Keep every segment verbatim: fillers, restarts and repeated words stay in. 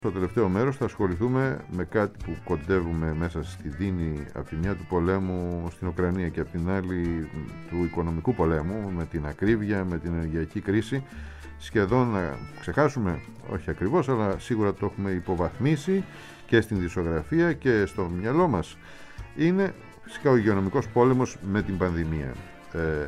Στο τελευταίο μέρος θα ασχοληθούμε με κάτι που κοντεύουμε μέσα στη δίνη από τη μια του πολέμου στην Ουκρανία και από την άλλη του οικονομικού πολέμου, με την ακρίβεια, με την ενεργειακή κρίση. Σχεδόν να ξεχάσουμε, όχι ακριβώς, αλλά σίγουρα το έχουμε υποβαθμίσει και στην δισογραφία και στο μυαλό μας. Είναι φυσικά ο υγειονομικός πόλεμος με την πανδημία. Ε,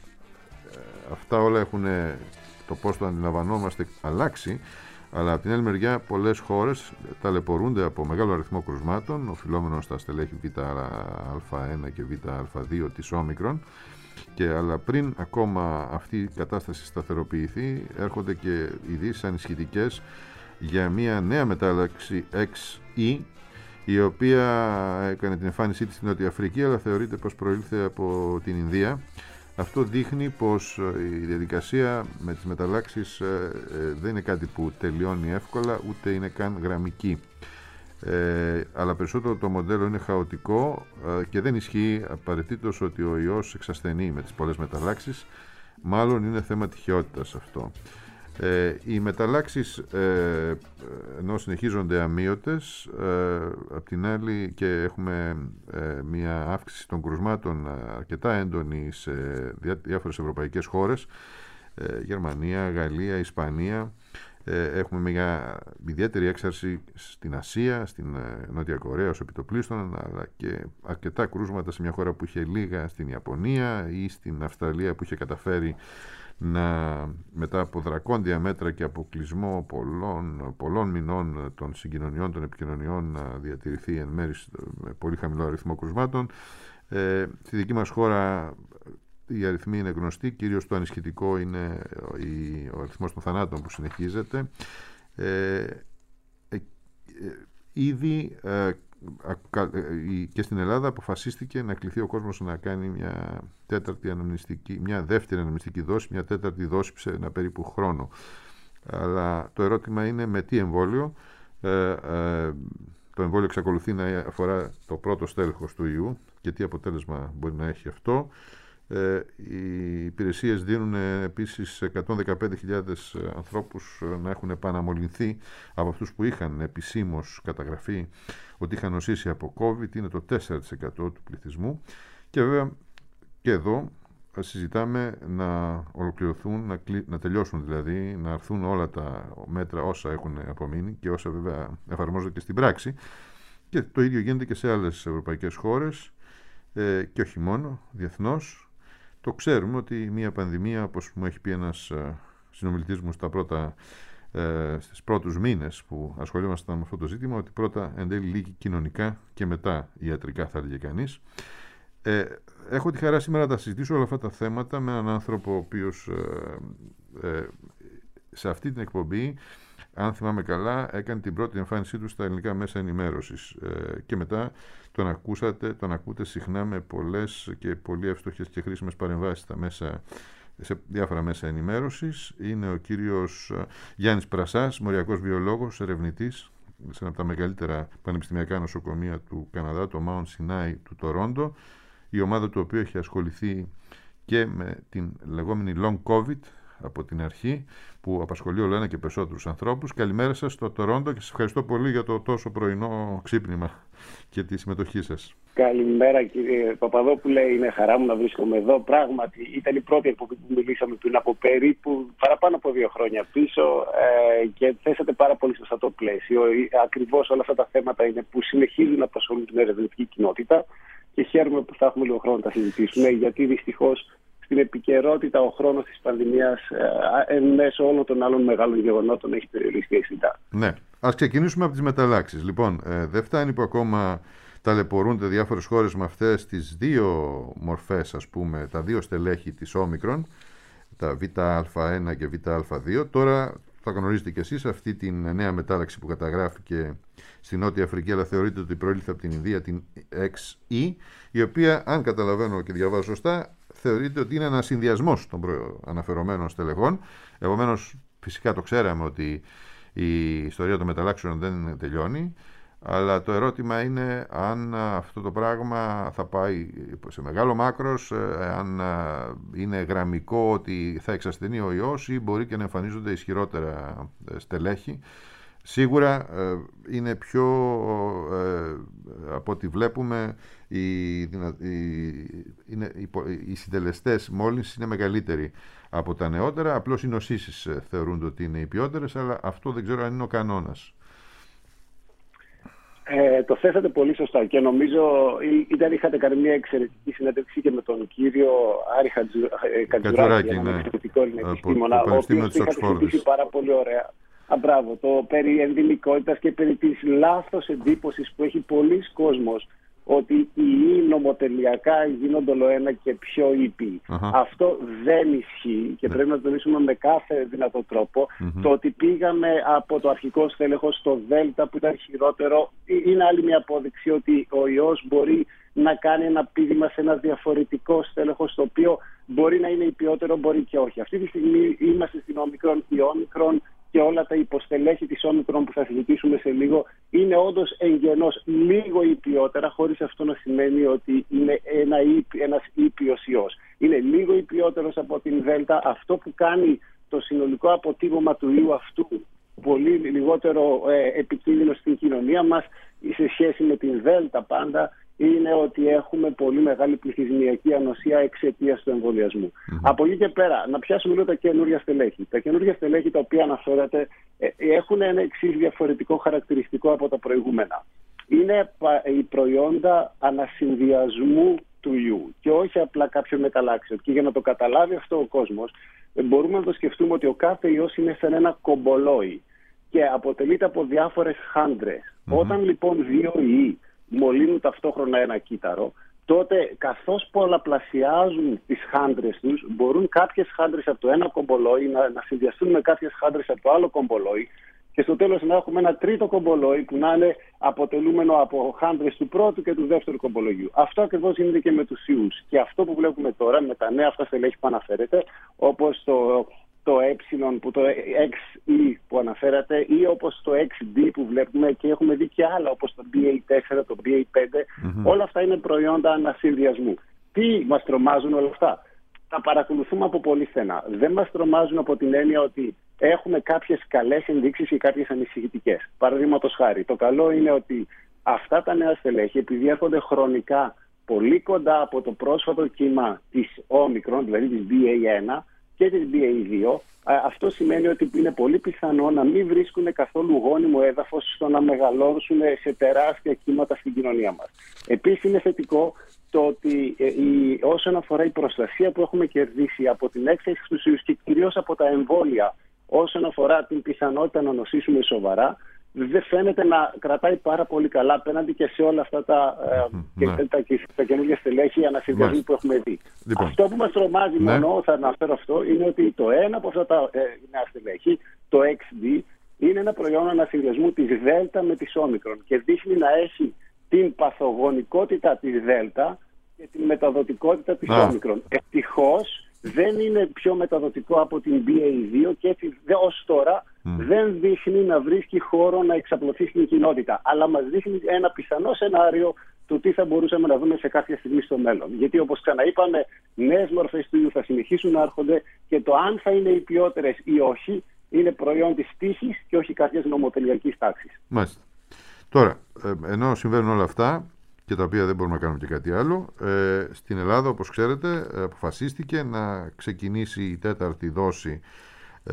αυτά όλα έχουν, το πώς το αντιλαμβανόμαστε, αλλάξει. Αλλά από την άλλη μεριά πολλές χώρες ταλαιπωρούνται από μεγάλο αριθμό κρουσμάτων, οφειλόμενο στα στελέχη β' α ένα και β' α δύο της όμικρον, και αλλά πριν ακόμα αυτή η κατάσταση σταθεροποιηθεί, έρχονται και ειδήσεις ανησυχητικές για μια νέα μετάλλαξη εξ ι, η οποία έκανε την εμφάνισή της στην Νότια Αφρική, αλλά θεωρείται πως προήλθε από την Ινδία. Αυτό δείχνει πως η διαδικασία με τις μεταλλάξεις δεν είναι κάτι που τελειώνει εύκολα, ούτε είναι καν γραμμική. Ε, αλλά περισσότερο το μοντέλο είναι χαοτικό και δεν ισχύει απαραίτητος ότι ο ιός εξασθενεί με τις πολλές μεταλλάξεις. Μάλλον είναι θέμα τυχαιότητας αυτό. Ε, οι μεταλλάξεις, ε, ενώ συνεχίζονται αμείωτες, ε, απ' την άλλη και έχουμε ε, μια αύξηση των κρουσμάτων αρκετά έντονη σε διά, διάφορες ευρωπαϊκές χώρες, ε, Γερμανία, Γαλλία, Ισπανία. ε, έχουμε μια ιδιαίτερη έξαρση στην Ασία, στην ε, Νότια Κορέα ως επιτοπλίστων, αλλά και αρκετά κρούσματα σε μια χώρα που είχε λίγα, στην Ιαπωνία, ή στην Αυστραλία που είχε καταφέρει να, μετά από δρακόντια μέτρα και αποκλεισμό πολλών, πολλών μηνών των συγκοινωνιών, των επικοινωνιών, να διατηρηθεί εν μέρει με πολύ χαμηλό αριθμό κρουσμάτων. Ε, στη δική μας χώρα οι αριθμοί είναι γνωστοί, κυρίως το ανισχυτικό είναι ο αριθμός των θανάτων που συνεχίζεται. Ε, ε, ε, ήδη ε, και στην Ελλάδα αποφασίστηκε να κληθεί ο κόσμος να κάνει μια τέταρτη αναμνηστική, μια δεύτερη αναμνηστική δόση, μια τέταρτη δόση σε ένα περίπου χρόνο. Αλλά το ερώτημα είναι με τι εμβόλιο. Ε, ε, το εμβόλιο εξακολουθεί να αφορά το πρώτο στέλεχος του ιού και τι αποτέλεσμα μπορεί να έχει αυτό. Ε, οι υπηρεσίες δίνουν επίσης εκατόν δεκαπέντε χιλιάδες ανθρώπους να έχουν επαναμολυνθεί από αυτούς που είχαν επισήμως καταγραφεί ότι είχαν νοσήσει από COVID. Είναι το τέσσερα τοις εκατό του πληθυσμού. Και βέβαια και εδώ συζητάμε να ολοκληρωθούν, να, κλει... να τελειώσουν δηλαδή, να έρθουν όλα τα μέτρα όσα έχουν απομείνει και όσα βέβαια εφαρμόζονται και στην πράξη. Και το ίδιο γίνεται και σε άλλες ευρωπαϊκές χώρες, ε, και όχι μόνο, διεθνώς. Το ξέρουμε ότι μια πανδημία, όπως μου έχει πει ένας συνομιλητής μου στα πρώτα, ε, στις πρώτους μήνες που ασχολούμασταν με αυτό το ζήτημα, ότι πρώτα εν τέλει λύγει κοινωνικά και μετά ιατρικά, θα έλεγε κανείς. Ε, έχω τη χαρά σήμερα να τα συζητήσω όλα αυτά τα θέματα με έναν άνθρωπο ο οποίος ε, ε, σε αυτή την εκπομπή, αν θυμάμαι καλά, έκανε την πρώτη εμφάνισή του στα ελληνικά μέσα ενημέρωσης, ε, και μετά τον ακούσατε, τον ακούτε συχνά με πολλές και πολύ εύστοχες και χρήσιμες παρεμβάσεις στα μέσα, σε διάφορα μέσα ενημέρωσης. Είναι ο κύριος Γιάννης Πρασάς, μοριακός βιολόγος, ερευνητής σε ένα από τα μεγαλύτερα πανεπιστημιακά νοσοκομεία του Καναδά, το Mount Sinai του Τορόντο, η ομάδα του οποίου έχει ασχοληθεί και με την λεγόμενη long COVID από την αρχή, που απασχολεί όλο ένα και περισσότερους ανθρώπους. Καλημέρα σας στο Τορόντο και σας ευχαριστώ πολύ για το τόσο πρωινό ξύπνημα και τη συμμετοχή σας. Καλημέρα κύριε Παπαδόπουλε, είναι χαρά μου να βρίσκομαι εδώ. Πράγματι ήταν η πρώτη εκπομπή που μιλήσαμε πριν από περίπου παραπάνω από δύο χρόνια πίσω, ε, και θέσατε πάρα πολύ σωστά το πλαίσιο. Ακριβώς όλα αυτά τα θέματα είναι που συνεχίζουν να απασχολούν την ερευνητική κοινότητα και χαίρομαι που θα έχουμε λίγο χρόνο να τα συζητήσουμε, γιατί δυστυχώς στην επικαιρότητα ο χρόνος της πανδημίας, εν μέσω όλων των άλλων μεγάλων γεγονότων, έχει περιοριστεί αισθητά. Ναι. Ας ξεκινήσουμε από τις μεταλλάξεις. Λοιπόν, ε, δεν φτάνει που ακόμα ταλαιπωρούνται διάφορες χώρες με αυτές τις δύο μορφές, ας πούμε, τα δύο στελέχη της όμικρον, τα β' α ένα και β' α δύο. Τώρα θα γνωρίζετε κι εσείς αυτή την νέα μετάλλαξη που καταγράφηκε στη Νότια Αφρική, αλλά θεωρείται ότι προήλθε από την Ινδία, την εξ ι, η οποία, αν καταλαβαίνω και διαβάζω σωστά, θεωρείται ότι είναι ένας συνδυασμός των αναφερομένων στελεχών. Επομένως, φυσικά το ξέραμε ότι η ιστορία των μεταλλάξεων δεν τελειώνει, αλλά το ερώτημα είναι αν αυτό το πράγμα θα πάει σε μεγάλο μάκρος, αν είναι γραμμικό ότι θα εξασθενεί ο ιός ή μπορεί και να εμφανίζονται ισχυρότερα στελέχη. Σίγουρα ε, είναι πιο, ε, από ό,τι βλέπουμε, οι, οι, είναι, οι, οι συντελεστές μόλυνσης είναι μεγαλύτεροι από τα νεότερα. Απλώς οι νοσήσεις θεωρούνται ότι είναι οι ποιότερες, αλλά αυτό δεν ξέρω αν είναι ο κανόνας. Ε, το θέσατε πολύ σωστά και νομίζω ήταν, είχατε κάνει μια εξαιρετική συνέντευξη και με τον κύριο Άρη Χατζουράκη, έναν εξαιρετικό επιστήμονα, ο οποίος το είχατε συζητήσει πάρα πολύ ωραία. Α, μπράβο, το περί ενδυμικότητας και περί της λάθος εντύπωσης που έχει πολλοί κόσμος ότι οι ιοί νομοτελειακά γίνονται όλο ένα και πιο ήπιοι. Uh-huh. Αυτό δεν ισχύει και yeah. πρέπει να το τονίσουμε με κάθε δυνατό τρόπο. Uh-huh. Το ότι πήγαμε από το αρχικό στέλεχος στο Δέλτα που ήταν χειρότερο είναι άλλη μια απόδειξη ότι ο ιός μπορεί να κάνει ένα πήδημα σε ένα διαφορετικό στέλεχος το οποίο μπορεί να είναι υπιότερο, μπορεί και όχι. Αυτή τη στιγμή είμαστε στην όμικρον, η όμικρον και όλα τα υποστελέχη της όμικρον που θα συζητήσουμε σε λίγο είναι όντως εγγενώς λίγο υπιότερα, χωρίς αυτό να σημαίνει ότι είναι ένα, ένας ήπιος ιός. Είναι λίγο υπιότερος από την Δέλτα. Αυτό που κάνει το συνολικό αποτύπωμα του ιού αυτού πολύ λιγότερο ε, επικίνδυνο στην κοινωνία μας σε σχέση με την Δέλτα πάντα είναι ότι έχουμε πολύ μεγάλη πληθυσμιακή ανοσία εξαιτίας του εμβολιασμού. Mm-hmm. Από εκεί και πέρα, να πιάσουμε λίγο τα καινούργια στελέχη. Τα καινούργια στελέχη τα οποία αναφέρατε ε, έχουν ένα εξής διαφορετικό χαρακτηριστικό από τα προηγούμενα. Είναι οι προϊόντα ανασυνδυασμού του ιού και όχι απλά κάποιο μεταλλάξιο. Και για να το καταλάβει αυτό ο κόσμος, μπορούμε να το σκεφτούμε ότι ο κάθε ιός είναι σαν ένα κομπολόι και αποτελείται από διάφορες χάντρες. Mm-hmm. Όταν λοιπόν δύο ιοί μολύνουν ταυτόχρονα ένα κύτταρο, τότε καθώς πολλαπλασιάζουν τις χάντρες τους, μπορούν κάποιες χάντρες από το ένα κομπολόι να, να συνδυαστούν με κάποιες χάντρες από το άλλο κομπολόι και στο τέλος να έχουμε ένα τρίτο κομπολόι που να είναι αποτελούμενο από χάντρες του πρώτου και του δεύτερου κομπολογιού. Αυτό ακριβώς γίνεται και με τους ιούς. Και αυτό που βλέπουμε τώρα με τα νέα αυτά στελέχη που αναφέρεται, όπως το το ε που το εξ ι που αναφέρατε ή όπως το εξ ντι που βλέπουμε και έχουμε δει και άλλα όπως το μπι έι φορ, το μπι έι φάιβ, mm-hmm. όλα αυτά είναι προϊόντα ανασυνδυασμού. Τι μας τρομάζουν όλα αυτά? Τα παρακολουθούμε από πολύ στενά. Δεν μας τρομάζουν από την έννοια ότι έχουμε κάποιες καλές ενδείξεις και κάποιες ανησυχητικές. Παραδείγματος χάρη, το καλό είναι ότι αυτά τα νέα στελέχη, επειδή έρχονται χρονικά πολύ κοντά από το πρόσφατο κύμα της όμικρον, δηλαδή της μπι έι βαν, και της μπι έι δύο, αυτό σημαίνει ότι είναι πολύ πιθανό να μην βρίσκουν καθόλου γόνιμο έδαφος στο να μεγαλώσουν σε τεράστια κύματα στην κοινωνία μας. Επίσης είναι θετικό το ότι η, όσον αφορά η προστασία που έχουμε κερδίσει από την έξαρση στους ιούς και κυρίως από τα εμβόλια όσον αφορά την πιθανότητα να νοσήσουμε σοβαρά, δεν φαίνεται να κρατάει πάρα πολύ καλά απέναντι και σε όλα αυτά τα, mm, ε, ναι. τα, τα καινούργια στελέχη ανασυνδυασμού που έχουμε δει. Λοιπόν. Αυτό που μας τρομάζει, ναι. μόνο θα αναφέρω αυτό, είναι ότι το ένα από αυτά τα ε, νέα στελέχη, το εξ ντι, είναι ένα προϊόν ανασυνδυασμού της Δέλτα με της Όμικρον και δείχνει να έχει την παθογονικότητα της Δέλτα και την μεταδοτικότητα της ah. Όμικρον. Ευτυχώς δεν είναι πιο μεταδοτικό από την μπι έι δύο και έτσι ως τώρα mm. δεν δείχνει να βρίσκει χώρο να εξαπλωθεί στην κοινότητα. Αλλά μας δείχνει ένα πιθανό σενάριο του τι θα μπορούσαμε να δούμε σε κάποια στιγμή στο μέλλον. Γιατί όπως ξαναείπαμε, νέες μορφές του ιού θα συνεχίσουν να έρχονται και το αν θα είναι οι ποιότερες ή όχι είναι προϊόν της τύχης και όχι κάποιας νομοτελειακής τάξης. Μάλιστα. Τώρα, ενώ συμβαίνουν όλα αυτά, και τα οποία δεν μπορούμε να κάνουμε και κάτι άλλο, ε, στην Ελλάδα, όπως ξέρετε, αποφασίστηκε να ξεκινήσει η τέταρτη δόση, ε,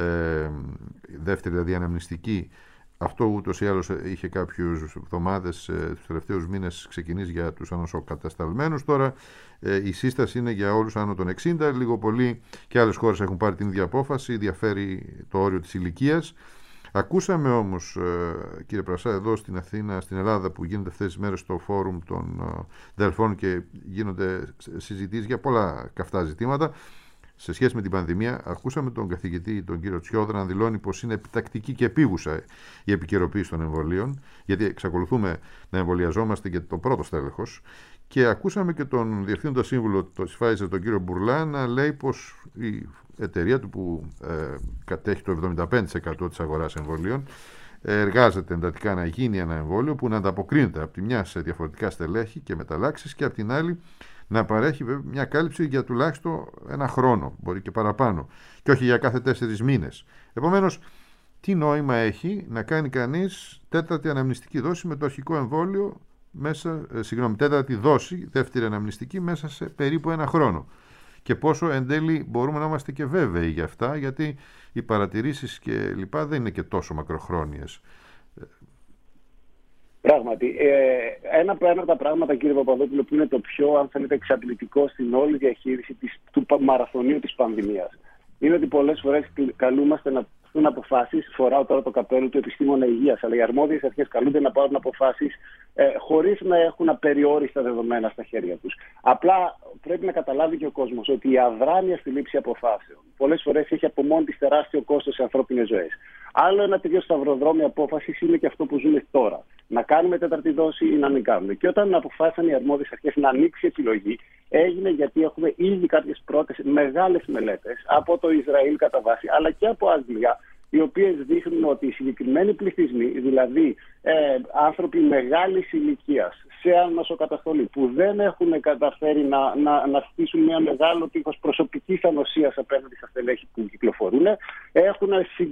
δεύτερη δηλαδή αναμνηστική. Αυτό ούτως ή άλλως είχε κάποιους εβδομάδες, ε, τους τελευταίους μήνες ξεκινήσει για τους ανοσοκατασταλμένους. Τώρα ε, η σύσταση είναι για όλους άνω των εξήντα, λίγο πολύ και άλλες χώρες έχουν πάρει την ίδια απόφαση, διαφέρει το όριο της ηλικίας. Ακούσαμε όμως, κύριε Πρασά, εδώ στην Αθήνα, στην Ελλάδα, που γίνεται αυτές τις μέρες στο φόρουμ των Δελφών και γίνονται συζητήσεις για πολλά καυτά ζητήματα σε σχέση με την πανδημία, ακούσαμε τον καθηγητή, τον κύριο Τσιόδρα, να δηλώνει πως είναι επιτακτική και επίγουσα η επικαιροποίηση των εμβολίων, γιατί εξακολουθούμε να εμβολιαζόμαστε για το πρώτο στέλεχος. Και ακούσαμε και τον διευθύνοντα σύμβουλο της Pfizer, τον κύριο Μπουρλά, να λέει πως η εταιρεία του που ε, κατέχει το εβδομήντα πέντε τοις εκατό της αγοράς εμβολίων εργάζεται εντατικά να γίνει ένα εμβόλιο που να ανταποκρίνεται από τη μια σε διαφορετικά στελέχη και μεταλλάξεις και από την άλλη να παρέχει μια κάλυψη για τουλάχιστον ένα χρόνο, μπορεί και παραπάνω, και όχι για κάθε τέσσερις μήνες. Επομένως, τι νόημα έχει να κάνει κανείς τέταρτη αναμνηστική δόση με το αρχικό εμβόλιο μέσα, ε, συγγνώμη, τέταρτη δόση, δεύτερη αναμνηστική μέσα σε περίπου ένα χρόνο. Και πόσο εν τέλει μπορούμε να είμαστε και βέβαιοι για αυτά, γιατί οι παρατηρήσεις και λοιπά δεν είναι και τόσο μακροχρόνιες. Πράγματι. Ε, ένα από τα πράγματα, κύριε Παπαδόπουλο, που είναι το πιο, αν θέλετε, εξαντλητικό στην όλη διαχείριση της, του μαραθωνίου της πανδημίας, είναι ότι πολλές φορές καλούμαστε να πάρουν αποφάσεις. Φοράω τώρα το καπέλο του επιστήμονα υγείας, αλλά οι αρμόδιες αρχές καλούνται να πάρουν αποφάσεις ε, χωρίς να έχουν απεριόριστα δεδομένα στα χέρια τους. Απλά πρέπει να καταλάβει και ο κόσμος ότι η αδράνεια στη λήψη αποφάσεων πολλές φορές έχει από μόνη της τεράστιο κόστος σε ανθρώπινες ζωές. Άλλο ένα τέτοιο σταυροδρόμιο απόφασης είναι και αυτό που ζούμε τώρα. Να κάνουμε τέταρτη δόση ή να μην κάνουμε. Και όταν αποφάσισαν οι αρμόδιες αρχές να ανοίξει επιλογή, έγινε γιατί έχουμε ήδη κάποιες πρώτες μεγάλες μελέτες από το Ισραήλ κατά βάση, αλλά και από Αγγλία, οι οποίες δείχνουν ότι οι συγκεκριμένοι πληθυσμοί, δηλαδή ε, άνθρωποι μεγάλης ηλικίας σε νοσοκαταστολή που δεν έχουν καταφέρει να, να, να στήσουν μια μεγάλο τείχος προσωπικής ανοσίας απέναντι στα στελέχη που κυκλοφορούν, έχουν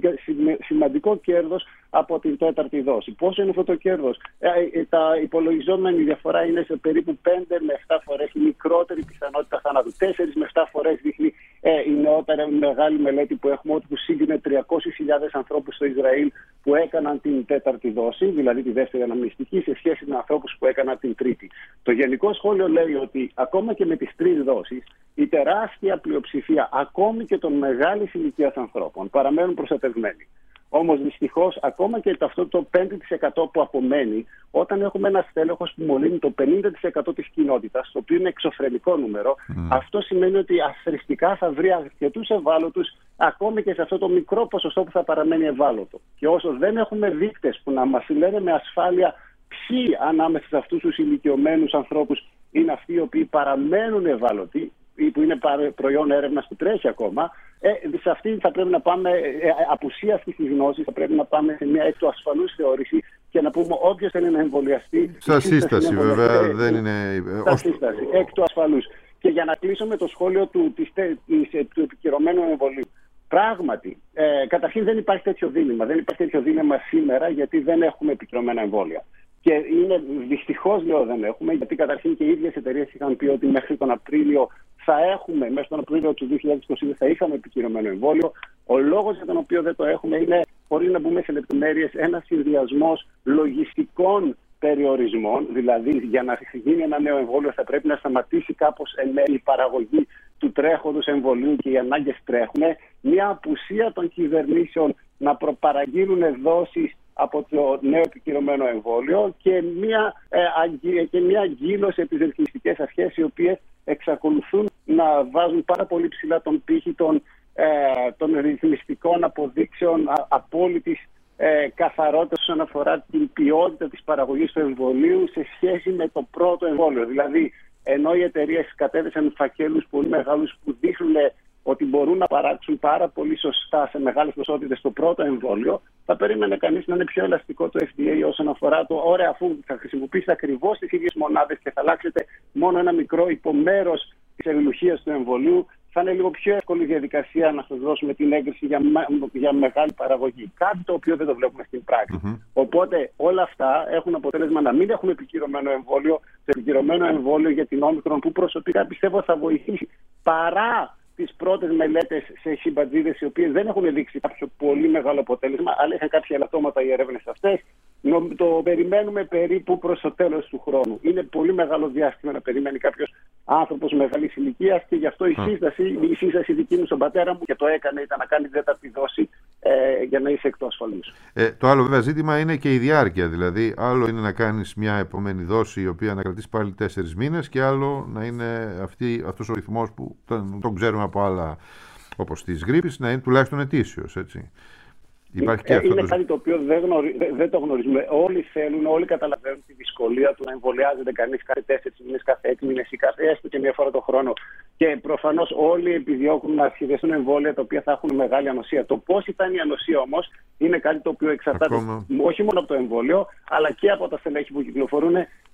σημαντικό κέρδος από την τέταρτη δόση. Πόσο είναι αυτό το κέρδος? Ε, τα υπολογιζόμενη διαφορά είναι σε περίπου πέντε με επτά φορές η μικρότερη πιθανότητα θανάτου. τέσσερα με επτά φορές δείχνει ε, η νεότερη μεγάλη μελέτη που έχουμε, ότι που σύγκρινε τριακόσιες χιλιάδες ανθρώπους στο Ισραήλ που έκαναν την τέταρτη δόση, δηλαδή τη δεύτερη αναμνηστική, σε σχέση με ανθρώπους που έκαναν την τρίτη. Το γενικό σχόλιο λέει ότι ακόμα και με τις τρεις δόσεις, η τεράστια πλειοψηφία ακόμη και των μεγάλης ηλικίας ανθρώπων παραμένουν προστατευμένοι. Όμως δυστυχώς, ακόμα και αυτό το πέντε τοις εκατό που απομένει, όταν έχουμε ένα στέλεχος που μολύνει το πενήντα τοις εκατό της κοινότητας, το οποίο είναι εξωφρενικό νούμερο, mm. αυτό σημαίνει ότι αθρηστικά θα βρει αρκετούς ευάλωτους, ακόμη και σε αυτό το μικρό ποσοστό που θα παραμένει ευάλωτο. Και όσο δεν έχουμε δείκτες που να μας λένε με ασφάλεια ποιοι ανάμεσα σε αυτούς τους ηλικιωμένους ανθρώπους είναι αυτοί οι οποίοι παραμένουν ευάλωτοι, ή που είναι προϊόν έρευνας που τρέχει ακόμα, ε, σε αυτή θα πρέπει να πάμε, ε, απουσία αυτής της γνώσης, θα πρέπει να πάμε σε μια εκ του ασφαλούς θεώρηση και να πούμε όποιος θέλει να εμβολιαστεί. Στα σύσταση, βέβαια, ε, δεν είναι. Στα σύσταση, εκ του ασφαλούς. Και για να κλείσω με το σχόλιο του, της, της, του επικυρωμένου εμβολίου. Πράγματι, ε, καταρχήν δεν υπάρχει τέτοιο δίλημμα. Δεν υπάρχει τέτοιο δίλημμα σήμερα, γιατί δεν έχουμε επικυρωμένα εμβόλια. Και είναι δυστυχώς, λέω, δεν έχουμε, γιατί καταρχήν και οι ίδιες εταιρείες είχαν πει ότι μέχρι τον Απρίλιο θα έχουμε, μέχρι τον Απρίλιο του δύο χιλιάδες είκοσι θα είχαμε επικυρωμένο εμβόλιο. Ο λόγος για τον οποίο δεν το έχουμε είναι, χωρίς να μπούμε σε λεπτομέρειες, ένας συνδυασμός λογιστικών περιορισμών. Δηλαδή, για να γίνει ένα νέο εμβόλιο θα πρέπει να σταματήσει κάπως η παραγωγή του τρέχοντος εμβολίου και οι ανάγκες τρέχουν. Μια απουσία των κυβερνήσεων να προπαραγγείλουν δόσεις από το νέο επικυρωμένο εμβόλιο και μια, ε, και μια αγκύλωση από τις ρυθμιστικές αρχές, οι οποίες εξακολουθούν να βάζουν πάρα πολύ ψηλά τον πύχη των, ε, των ρυθμιστικών αποδείξεων α, απόλυτης ε, καθαρότητας όσον αφορά την ποιότητα της παραγωγής του εμβολίου σε σχέση με το πρώτο εμβόλιο. Δηλαδή, ενώ οι εταιρείες κατέθεσαν φακέλους πολύ μεγάλους που δείχνουν ότι μπορούν να παράξουν πάρα πολύ σωστά σε μεγάλες ποσότητες το πρώτο εμβόλιο, θα περίμενε κανείς να είναι πιο ελαστικό το εφ ντι έι όσον αφορά το ωραία, αφού θα χρησιμοποιήσετε ακριβώς τις ίδιες μονάδες και θα αλλάξετε μόνο ένα μικρό υπομέρος της ευηλουχίας του εμβολίου, θα είναι λίγο πιο εύκολη η διαδικασία να σας δώσουμε την έγκριση για, για μεγάλη παραγωγή. Κάτι το οποίο δεν το βλέπουμε στην πράξη. Mm-hmm. Οπότε όλα αυτά έχουν αποτέλεσμα να μην έχουμε επικυρωμένο εμβόλιο, σε επικυρωμένο εμβόλιο για την Όμικρον, που προσωπικά πιστεύω θα βοηθήσει παρά τις πρώτες μελέτες σε χιμπατζίδες, οι οποίες δεν έχουν δείξει κάποιο πολύ μεγάλο αποτέλεσμα, αλλά είχαν κάποια ελαττώματα οι έρευνες αυτές. Το περιμένουμε περίπου προς το τέλος του χρόνου. Είναι πολύ μεγάλο διάστημα να περιμένει κάποιος άνθρωπος μεγάλης ηλικίας, και γι' αυτό η σύσταση, η σύσταση δική μου στον πατέρα μου, και το έκανε, ήταν να κάνει την τέταρτη δόση ε, για να είσαι εκτός ασφαλούς. Ε, το άλλο βέβαια ζήτημα είναι και η διάρκεια. Δηλαδή, άλλο είναι να κάνεις μια επόμενη δόση η οποία να κρατήσει πάλι τέσσερις μήνες, και άλλο να είναι αυτή, αυτός ο ρυθμός που τον, τον ξέρουμε από άλλα, όπως της γρίπης, να είναι τουλάχιστον ετήσιος, έτσι. Υπάρχει και αυτό είναι το... κάτι το οποίο δεν, γνωρι... δεν το γνωρίζουμε. Όλοι θέλουν, όλοι καταλαβαίνουν τη δυσκολία του να εμβολιάζεται κανείς κάθε τέσσερις μήνες, κάθε έξι μήνες ή κάθε έστω και μία φορά το χρόνο. Και προφανώς όλοι επιδιώκουν να σχεδιαστούν εμβόλια τα οποία θα έχουν μεγάλη ανοσία. Το πώς ήταν η ανοσία όμως είναι κάτι το οποίο εξαρτάται Ακόμα... όχι μόνο από το εμβόλιο, αλλά και από τα στελέχη που κυκλοφορούν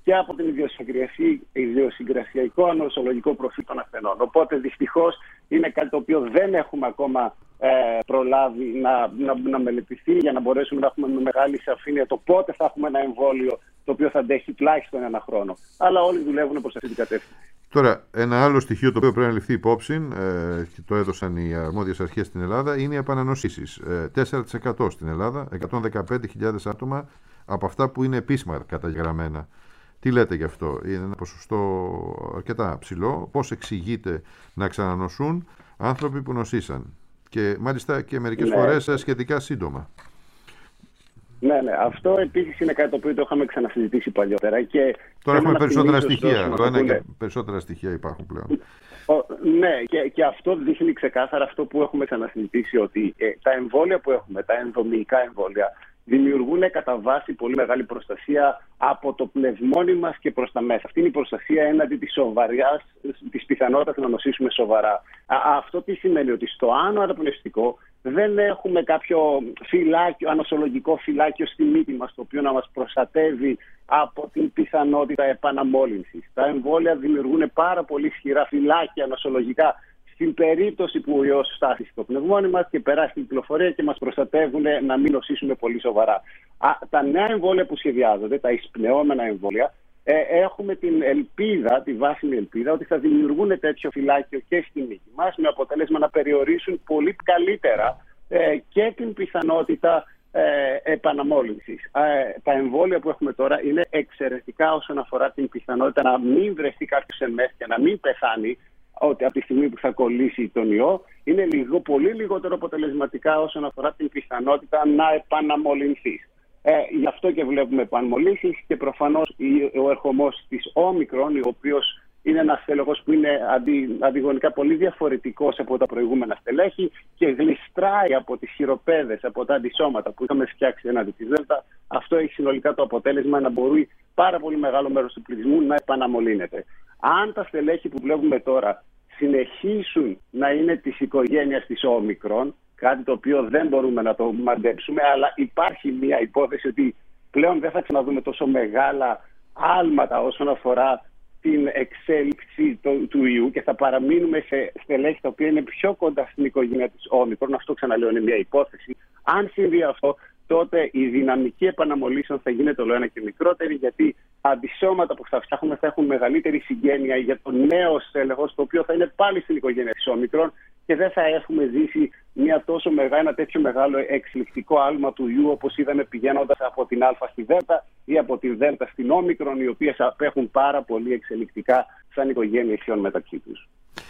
και από την ιδιοσυγκρασιακό νοσολογικό προφίλ των ασθενών. Οπότε δυστυχώς είναι κάτι το οποίο δεν έχουμε ακόμα ε, προλάβει να, να, να μελετηθεί για να μπορέσουμε να έχουμε με μεγάλη σαφήνεια το πότε θα έχουμε ένα εμβόλιο το οποίο θα αντέχει τουλάχιστον ένα χρόνο. Αλλά όλοι δουλεύουν προς αυτή την κατεύθυνση. Τώρα, ένα άλλο στοιχείο το οποίο πρέπει να ληφθεί υπόψη, ε, και το έδωσαν οι αρμόδιες αρχές στην Ελλάδα, είναι οι επανανοσήσεις. Ε, τέσσερα τοις εκατό στην Ελλάδα, εκατόν δεκαπέντε χιλιάδες άτομα από αυτά που είναι επίσημα καταγεγραμμένα. Τι λέτε γι' αυτό? Είναι ένα ποσοστό αρκετά ψηλό. Πώς εξηγείται να ξανανοσούν άνθρωποι που νοσήσαν? Και μάλιστα και μερικές ναι. φορές σχετικά σύντομα. Ναι, ναι. Αυτό επίσης είναι κάτι το οποίο το είχαμε ξανασυζητήσει παλιότερα. Και τώρα έχουμε περισσότερα στοιχεία. Το ένα και περισσότερα στοιχεία υπάρχουν πλέον. Ο, ναι, και, και αυτό δείχνει ξεκάθαρα αυτό που έχουμε ξανασυζητήσει, ότι ε, τα εμβόλια που έχουμε, τα ενδομυϊκά εμβόλια, δημιουργούν κατά βάση πολύ μεγάλη προστασία από το πνευμόνι μας και προς τα μέσα. Αυτή είναι η προστασία έναντι της σοβαριάς, της πιθανότητας να νοσήσουμε σοβαρά. Α, αυτό τι σημαίνει? Ότι στο άνω αναπνευστικό δεν έχουμε κάποιο φυλάκιο, ανοσολογικό φυλάκιο στη μύτη μας, το οποίο να μας προστατεύει από την πιθανότητα επαναμόλυνσης. Τα εμβόλια δημιουργούν πάρα πολύ ισχυρά φυλάκια νοσολογικά στην περίπτωση που ο ιός φτάσει στο πνευμόνι μας και περάσει στην κυκλοφορία και μας προστατεύουν να μην νοσήσουμε πολύ σοβαρά. Α, τα νέα εμβόλια που σχεδιάζονται, τα εισπνεώμενα εμβόλια, ε, έχουμε την ελπίδα, τη βάσιμη ελπίδα, ότι θα δημιουργούν τέτοιο φυλάκιο και στη μύτη μας, με αποτέλεσμα να περιορίσουν πολύ καλύτερα ε, και την πιθανότητα ε, επαναμόλυνσης. Ε, τα εμβόλια που έχουμε τώρα είναι εξαιρετικά όσον αφορά την πιθανότητα να μην βρεθεί κάποιος εν μέση και να μην πεθάνει, ότι από τη στιγμή που θα κολλήσει τον ιό, είναι λίγο, πολύ λιγότερο αποτελεσματικά όσον αφορά την πιθανότητα να επαναμολυνθεί. Ε, γι' αυτό και βλέπουμε επανμολύνσεις και προφανώς ο ερχομός της Όμικρον, ο οποίος είναι ένας στέλεχος που είναι αντι, αντιγονικά πολύ διαφορετικός από τα προηγούμενα στελέχη και γλιστράει από τις χειροπέδες, από τα αντισώματα που είχαμε φτιάξει έναντι της Δέλτα. Αυτό έχει συνολικά το αποτέλεσμα να μπορεί πάρα πολύ μεγάλο μέρος του πληθυσμού να επαναμολύνεται. Αν τα στελέχη που βλέπουμε τώρα συνεχίσουν να είναι της οικογένειας της Όμικρον, κάτι το οποίο δεν μπορούμε να το μαντέψουμε, αλλά υπάρχει μια υπόθεση ότι πλέον δεν θα ξαναδούμε τόσο μεγάλα άλματα όσον αφορά την εξέλιξη του, του ιού και θα παραμείνουμε σε στελέχη τα οποία είναι πιο κοντά στην οικογένεια της Όμικρον. Αυτό, ξαναλέω, είναι μια υπόθεση. Αν συμβεί αυτό, τότε η δυναμική επαναμολύσεων θα γίνεται όλο ένα και μικρότερη, γιατί αντισώματα που θα φτιάχνουμε θα έχουν μεγαλύτερη συγγένεια για το νέο στέλεχος, το οποίο θα είναι πάλι στην οικογένεια της Όμικρον και δεν θα έχουμε ζήσει μια τόσο μεγάλο, ένα τέτοιο μεγάλο εξελικτικό άλμα του ιού, όπως είδαμε πηγαίνοντας από την Α στη Δ ή από την Δ στην Όμικρον, οι οποίες απέχουν πάρα πολύ εξελικτικά σαν οικογένεια ισιών μεταξύ τους.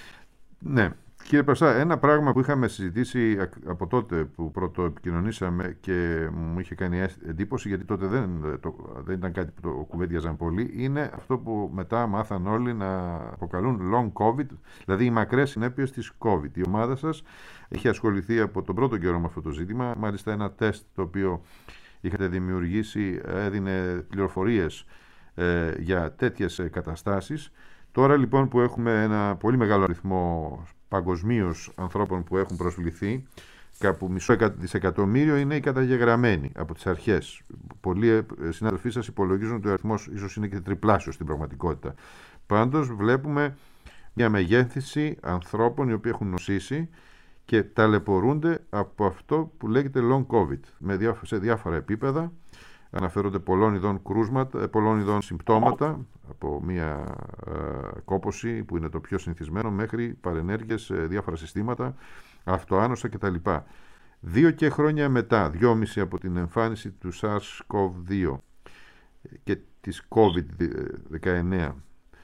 Ναι. Κύριε Πρασά, ένα πράγμα που είχαμε συζητήσει από τότε που πρώτο επικοινωνήσαμε και μου είχε κάνει εντύπωση, γιατί τότε δεν, το, δεν ήταν κάτι που το κουβέντιαζαν πολύ, είναι αυτό που μετά μάθαν όλοι να αποκαλούν long COVID, δηλαδή οι μακρές συνέπειες της COVID. Η ομάδα σας έχει ασχοληθεί από τον πρώτο καιρό με αυτό το ζήτημα. Μάλιστα ένα τεστ το οποίο είχατε δημιουργήσει έδινε πληροφορίες ε, για τέτοιες καταστάσεις. Τώρα λοιπόν που έχουμε ένα πολύ μεγάλο αριθμό παγκοσμίως ανθρώπων που έχουν προσβληθεί, κάπου μισό δισεκατομμύριο είναι οι καταγεγραμμένοι από τις αρχές. Πολλοί συνάδελφοί σας υπολογίζουν ότι ο αριθμός ίσως είναι και τριπλάσιος στην πραγματικότητα. Πάντως βλέπουμε μια μεγέθυνση ανθρώπων οι οποίοι έχουν νοσήσει και ταλαιπωρούνται από αυτό που λέγεται long COVID με διάφο- σε διάφορα επίπεδα. Αναφέρονται πολλών ειδών κρούσματα, πολλών ειδών συμπτώματα, από μια ε, κόπωση που είναι το πιο συνηθισμένο μέχρι παρενέργειες σε διάφορα συστήματα, αυτοάνοσα κτλ. Δύο και χρόνια μετά, δυόμιση από την εμφάνιση του SARS-κοβ δύο και της κόβιντ δεκαεννέα,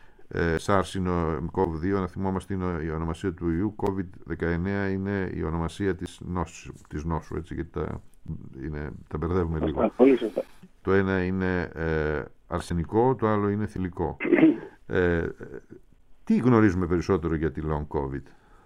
ε, SARS-κοβ δύο, να θυμόμαστε, είναι η ονομασία του ιού, κόβιντ δεκαεννέα είναι η ονομασία της νόσου, της νόσου έτσι, γιατί τα, είναι, τα μπερδεύουμε λίγο. Το ένα είναι ε, αρσενικό, το άλλο είναι θηλυκό. Ε, τι γνωρίζουμε περισσότερο για τη long COVID?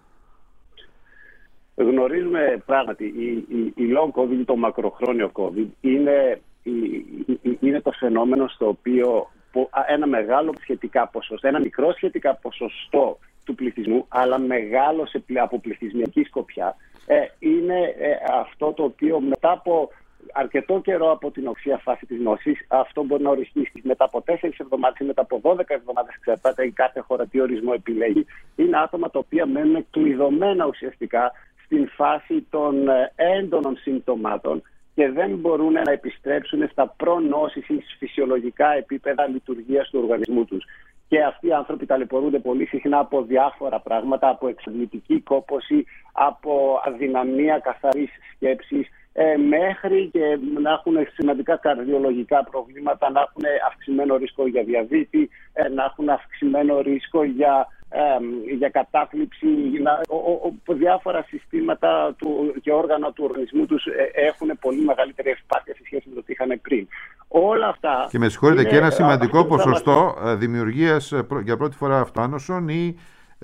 Γνωρίζουμε πράγματι, η, η, η long COVID, το μακροχρόνιο COVID, είναι, η, η, είναι το φαινόμενο στο οποίο ένα μεγάλο σχετικά ποσοστό, ένα μικρό σχετικά ποσοστό του πληθυσμού, αλλά μεγάλο σε, από πληθυσμιακή σκοπιά, ε, είναι ε, αυτό το οποίο μετά από αρκετό καιρό από την οξία φάση της νόσης. Αυτό μπορεί να οριστεί μετά από τέσσερις εβδομάδες ή μετά από δώδεκα εβδομάδες, εξαρτάται η κάθε χώρα τι ορισμό επιλέγει. Είναι άτομα τα οποία μένουν κλειδωμένα ουσιαστικά στην φάση των έντονων συμπτωμάτων και δεν μπορούν να επιστρέψουν στα προνόσης ή φυσιολογικά επίπεδα λειτουργίας του οργανισμού τους. Και αυτοί οι άνθρωποι ταλαιπωρούνται πολύ συχνά από διάφορα πράγματα, από εξαντλητική κόπωση, από αδυναμία καθαρής σκέψης, ε, μέχρι και να έχουν σημαντικά καρδιολογικά προβλήματα, να έχουν αυξημένο ρίσκο για διαβήτη, ε, να έχουν αυξημένο ρίσκο για, ε, για κατάθλιψη, να, ο, ο, ο, διάφορα συστήματα του, και όργανα του οργανισμού τους ε, έχουν πολύ μεγαλύτερη ευπάθεια σε σχέση με το τι είχαν πριν. Όλα αυτά. Και με συγχωρείτε, και ένα σημαντικό ποσοστό μας... δημιουργίας για πρώτη φορά αυτοάνωσων ή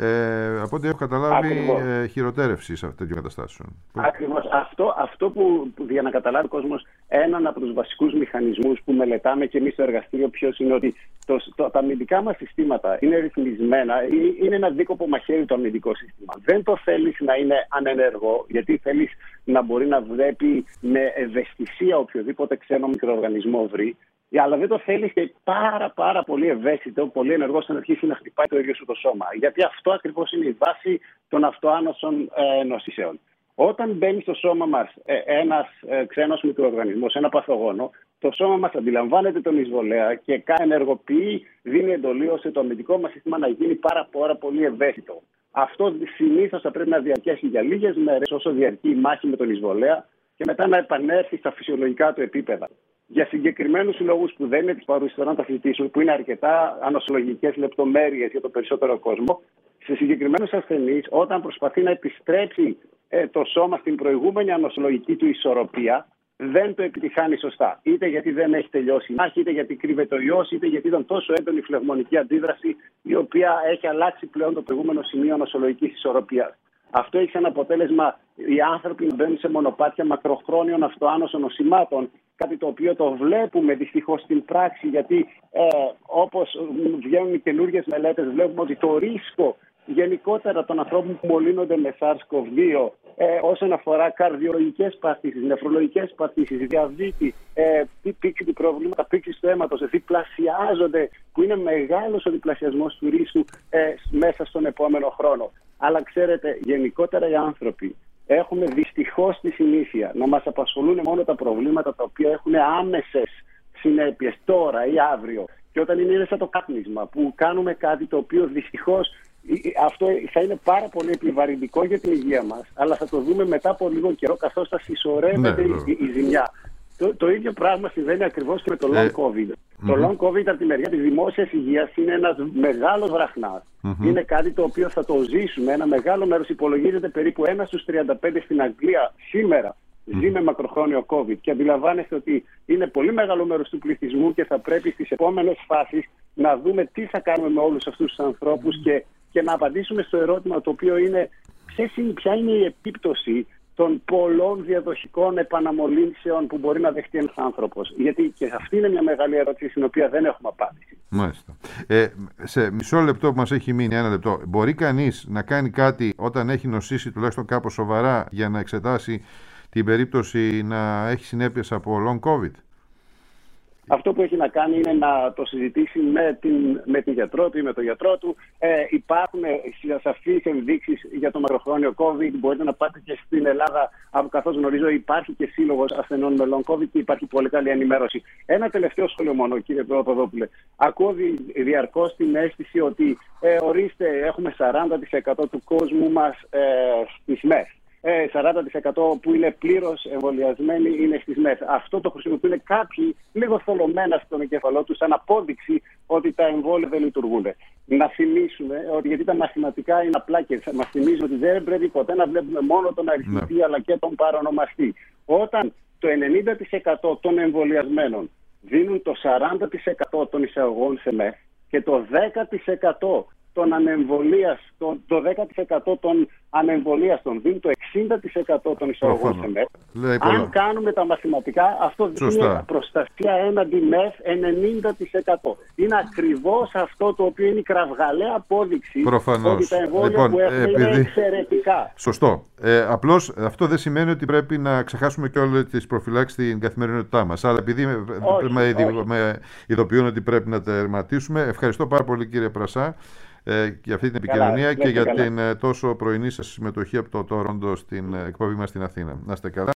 ε, από ό,τι έχω καταλάβει ε, χειροτέρευσης τέτοιων καταστάσεων. Ακριβώς. Αυτό, αυτό που, που για να καταλάβει ο κόσμος, έναν από τους βασικούς μηχανισμούς που μελετάμε και εμείς στο εργαστήριο ποιος είναι ότι το, το, τα αμυντικά μας συστήματα είναι ρυθμισμένα, είναι ένα δίκοπο μαχαίρι το αμυντικό σύστημα. Δεν το θέλεις να είναι ανενεργό, γιατί θέλεις να μπορεί να βλέπει με ευαισθησία οποιοδήποτε ξένο μικροοργανισμό βρει. Αλλά δεν το θέλει και πάρα πάρα πολύ ευαίσθητο, πολύ ενεργό να αρχίσει να χτυπάει το ίδιο σου το σώμα. Γιατί αυτό ακριβώς είναι η βάση των αυτοάνωσων ε, νοσήσεων. Όταν μπαίνει στο σώμα μας ε, ένας ε, ξένος μικροοργανισμός, ένα παθογόνο, το σώμα μας αντιλαμβάνεται τον εισβολέα και ενεργοποιεί, δίνει εντολή ώστε το αμυντικό μας σύστημα να γίνει πάρα, πάρα πολύ ευαίσθητο. Αυτό συνήθως θα πρέπει να διαρκέσει για λίγες μέρες, όσο διαρκεί η μάχη με τον εισβολέα, και μετά να επανέλθει στα φυσιολογικά του επίπεδα. Για συγκεκριμένους λόγους που δεν είναι της παρούσης να τα συζητήσουμε, που είναι αρκετά ανοσολογικές λεπτομέρειες για το περισσότερο κόσμο, σε συγκεκριμένους ασθενείς, όταν προσπαθεί να επιστρέψει ε, το σώμα στην προηγούμενη ανοσολογική του ισορροπία, δεν το επιτυχάνει σωστά. Είτε γιατί δεν έχει τελειώσει η μάχη, είτε γιατί κρύβεται ο ιός, είτε γιατί ήταν τόσο έντονη η φλεγμονική αντίδραση, η οποία έχει αλλάξει πλέον το προηγούμενο σημείο ανοσολογικής ισορροπίας. Αυτό έχει σαν αποτέλεσμα οι άνθρωποι να μπαίνουν σε μονοπάτια μακροχρόνιων αυτοάνωσων νοσημάτων, κάτι το οποίο το βλέπουμε δυστυχώς στην πράξη, γιατί ε, όπως βγαίνουν οι καινούργιες μελέτες, βλέπουμε ότι το ρίσκο γενικότερα των ανθρώπων που μολύνονται με SARS-κοβ δύο ε, όσον αφορά καρδιολογικές παθήσεις, νεφρολογικές παθήσεις, διαβήτη, ε, πήξη του προβλήματα, πήξη του αίματος, διπλασιάζονται, που είναι μεγάλος ο διπλασιασμός του ρίσκου ε, μέσα στον επόμενο χρόνο. Αλλά ξέρετε, γενικότερα οι άνθρωποι έχουμε δυστυχώς τη συνήθεια να μας απασχολούν μόνο τα προβλήματα τα οποία έχουν άμεσες συνέπειες τώρα ή αύριο. Και όταν είναι σαν το κάπνισμα που κάνουμε κάτι το οποίο δυστυχώς αυτό θα είναι πάρα πολύ επιβαρυντικό για την υγεία μας, αλλά θα το δούμε μετά από λίγο καιρό καθώς θα συσσωρεύεται ναι, η, η ζημιά. Το, το ίδιο πράγμα συμβαίνει ακριβώς και με το long COVID. Mm-hmm. Το long COVID από τη μεριά της δημόσιας υγείας είναι ένας μεγάλος βραχνάς. Mm-hmm. Είναι κάτι το οποίο θα το ζήσουμε. Ένα μεγάλο μέρος, υπολογίζεται περίπου ένα στους τριάντα πέντε στην Αγγλία σήμερα mm-hmm. ζει με μακροχρόνιο COVID. Και αντιλαμβάνεστε ότι είναι πολύ μεγάλο μέρος του πληθυσμού και θα πρέπει στις επόμενες φάσεις να δούμε τι θα κάνουμε με όλους αυτούς τους ανθρώπους mm-hmm. και, και να απαντήσουμε στο ερώτημα το οποίο είναι ποια είναι η επίπτωση των πολλών διαδοχικών επαναμολύνσεων που μπορεί να δεχτεί ένας άνθρωπος. Γιατί και αυτή είναι μια μεγάλη ερώτηση στην οποία δεν έχουμε απάντηση. Μάλιστα. Ε, σε μισό λεπτό που μας έχει μείνει, ένα λεπτό, μπορεί κανείς να κάνει κάτι όταν έχει νοσήσει τουλάχιστον κάπως σοβαρά για να εξετάσει την περίπτωση να έχει συνέπειες από long COVID? Αυτό που έχει να κάνει είναι να το συζητήσει με την, με την γιατρό του ή με τον γιατρό του. Ε, υπάρχουν σαφείς ενδείξεις για το μακροχρόνιο COVID. Μπορείτε να πάτε και στην Ελλάδα, καθώς γνωρίζω υπάρχει και σύλλογος ασθενών με long COVID και υπάρχει πολύ καλή ενημέρωση. Ένα τελευταίο σχόλιο μόνο, κύριε Παπαδόπουλε. Ακούω διαρκώς την αίσθηση ότι ε, ορίστε, έχουμε σαράντα τοις εκατό του κόσμου μας ε, στις ΜΕΘ. σαράντα τοις εκατό που είναι πλήρως εμβολιασμένοι είναι στις ΜΕΘ. Αυτό το χρησιμοποιούν κάποιοι λίγο θολωμένα στον εγκέφαλό τους σαν απόδειξη ότι τα εμβόλια δεν λειτουργούν. Να θυμίσουμε ότι, γιατί τα μαθηματικά είναι απλά και μας θυμίζουν ότι δεν πρέπει ποτέ να βλέπουμε μόνο τον αριθμητή ναι. αλλά και τον παρονομαστή. Όταν το ενενήντα τοις εκατό των εμβολιασμένων δίνουν το σαράντα τοις εκατό των εισαγωγών σε ΜΕΘ και το δέκα τοις εκατό των ανεμβολίαστων, το δέκα τοις εκατό των ανεμβολίαστων δίνει το εξήντα τοις εκατό των εισαγωγών σε ΜΕΘ. Αν κάνουμε τα μαθηματικά, αυτό δίνει προστασία έναντι ΜΕΘ ενενήντα τοις εκατό. Είναι ακριβώς αυτό το οποίο είναι η κραυγαλαία απόδειξη Προφανώς. ότι τα εμβόλια λοιπόν, που έχουμε επειδή... είναι εξαιρετικά. Σωστό. Ε, απλώς αυτό δεν σημαίνει ότι πρέπει να ξεχάσουμε και όλες τις προφυλάξεις στην καθημερινότητά μας. Αλλά επειδή όχι, με, όχι. με ειδοποιούν ότι πρέπει να τερματίσουμε, ευχαριστώ πάρα πολύ κύριε Πρασά ε, για αυτή την επικοινωνία καλά, και για καλά. την τόσο πρωινή σας συμμετοχή από το Τόροντο στην εκπομπή μας στην Αθήνα. Να είστε καλά.